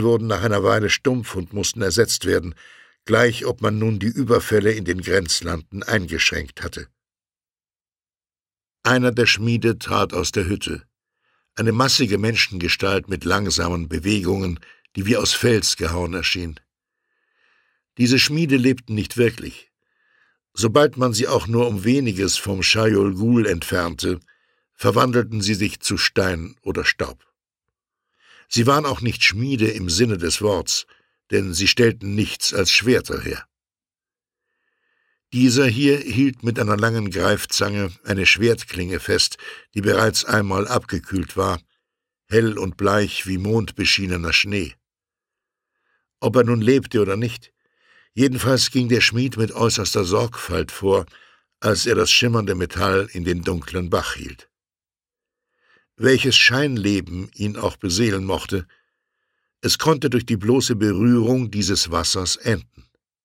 wurden nach einer Weile stumpf und mussten ersetzt werden, gleich ob man nun die Überfälle in den Grenzlanden eingeschränkt hatte. Einer der Schmiede trat aus der Hütte, eine massige Menschengestalt mit langsamen Bewegungen, die wie aus Fels gehauen erschien. Diese Schmiede lebten nicht wirklich. Sobald man sie auch nur um weniges vom Shayol Ghul entfernte, verwandelten sie sich zu Stein oder Staub. Sie waren auch nicht Schmiede im Sinne des Worts, denn sie stellten nichts als Schwerter her. Dieser hier hielt mit einer langen Greifzange eine Schwertklinge fest, die bereits einmal abgekühlt war, hell und bleich wie mondbeschienener Schnee. Ob er nun lebte oder nicht, jedenfalls ging der Schmied mit äußerster Sorgfalt vor, als er das schimmernde Metall in den dunklen Bach hielt. Welches Scheinleben ihn auch beseelen mochte, es konnte durch die bloße Berührung dieses Wassers enden.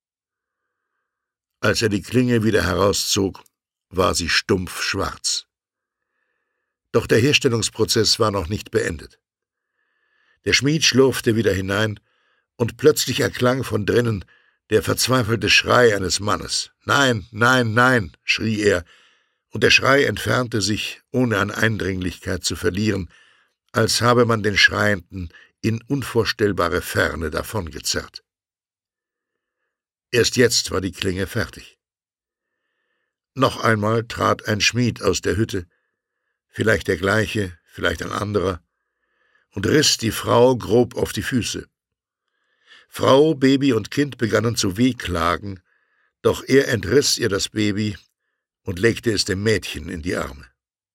Als er die Klinge wieder herauszog, war sie stumpf schwarz. Doch der Herstellungsprozess war noch nicht beendet. Der Schmied schlurfte wieder hinein, und plötzlich erklang von drinnen der verzweifelte Schrei eines Mannes. »Nein, nein, nein«, schrie er, und der Schrei entfernte sich, ohne an Eindringlichkeit zu verlieren, als habe man den Schreienden in unvorstellbare Ferne davongezerrt. Erst jetzt war die Klinge fertig. Noch einmal trat ein Schmied aus der Hütte, vielleicht der gleiche, vielleicht ein anderer, und riss die Frau grob auf die Füße. Frau, Baby und Kind begannen zu wehklagen, doch er entriss ihr das Baby und legte es dem Mädchen in die Arme.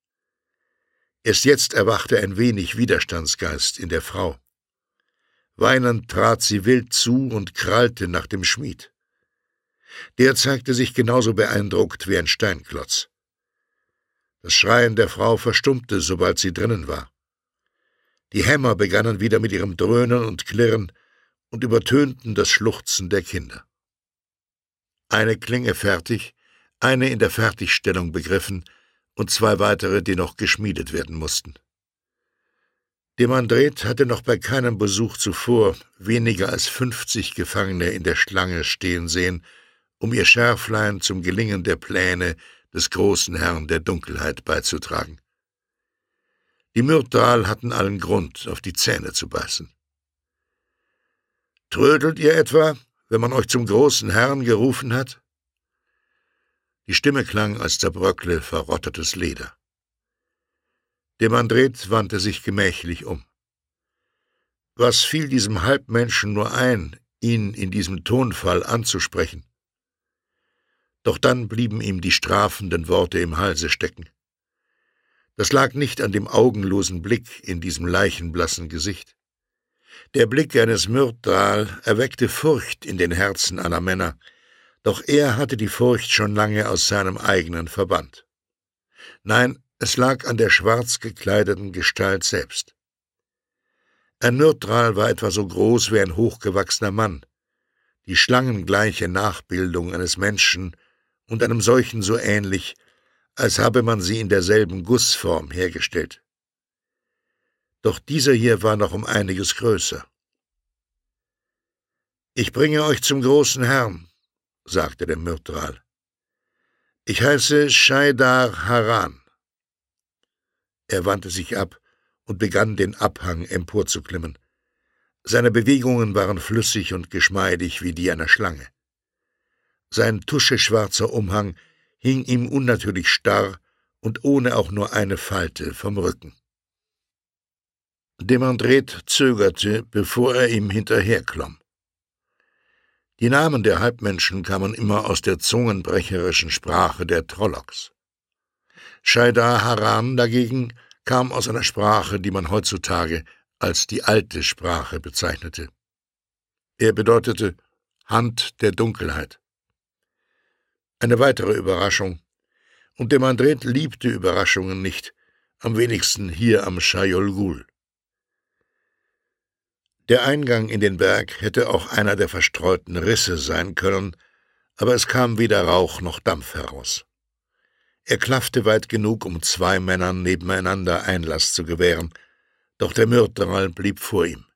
Erst jetzt erwachte ein wenig Widerstandsgeist in der Frau. Weinend trat sie wild zu und krallte nach dem Schmied. Der zeigte sich genauso beeindruckt wie ein Steinklotz. Das Schreien der Frau verstummte, sobald sie drinnen war. Die Hämmer begannen wieder mit ihrem Dröhnen und Klirren und übertönten das Schluchzen der Kinder. Eine Klinge fertig, eine in der Fertigstellung begriffen und zwei weitere, die noch geschmiedet werden mussten. Demandret hatte noch bei keinem Besuch zuvor weniger als 50 Gefangene in der Schlange stehen sehen, um ihr Schärflein zum Gelingen der Pläne des großen Herrn der Dunkelheit beizutragen. Die Myrdal hatten allen Grund, auf die Zähne zu beißen. »Trödelt ihr etwa, wenn man euch zum großen Herrn gerufen hat?« Die Stimme klang, als zerbröckle verrottetes Leder. Demandret wandte sich gemächlich um. Was fiel diesem Halbmenschen nur ein, ihn in diesem Tonfall anzusprechen? Doch dann blieben ihm die strafenden Worte im Halse stecken. Das lag nicht an dem augenlosen Blick in diesem leichenblassen Gesicht. Der Blick eines Myrdal erweckte Furcht in den Herzen aller Männer, doch er hatte die Furcht schon lange aus seinem eigenen verbannt. Nein, es lag an der schwarz gekleideten Gestalt selbst. Ein Myrdal war etwa so groß wie ein hochgewachsener Mann, die schlangengleiche Nachbildung eines Menschen und einem solchen so ähnlich, als habe man sie in derselben Gussform hergestellt. Doch dieser hier war noch um einiges größer. »Ich bringe euch zum großen Herrn«, sagte der Myrdal. »Ich heiße Shaidar Haran.« Er wandte sich ab und begann, den Abhang emporzuklimmen. Seine Bewegungen waren flüssig und geschmeidig wie die einer Schlange. Sein tuscheschwarzer Umhang hing ihm unnatürlich starr und ohne auch nur eine Falte vom Rücken. Demandret zögerte, bevor er ihm hinterherklomm. Die Namen der Halbmenschen kamen immer aus der zungenbrecherischen Sprache der Trollocs. Shaidar Haran dagegen kam aus einer Sprache, die man heutzutage als die alte Sprache bezeichnete. Er bedeutete Hand der Dunkelheit. Eine weitere Überraschung, und Demandret liebte Überraschungen nicht, am wenigsten hier am Shayol Ghul. Der Eingang in den Berg hätte auch einer der verstreuten Risse sein können, aber es kam weder Rauch noch Dampf heraus. Er klaffte weit genug, um zwei Männern nebeneinander Einlass zu gewähren, doch der Myrdal blieb vor ihm.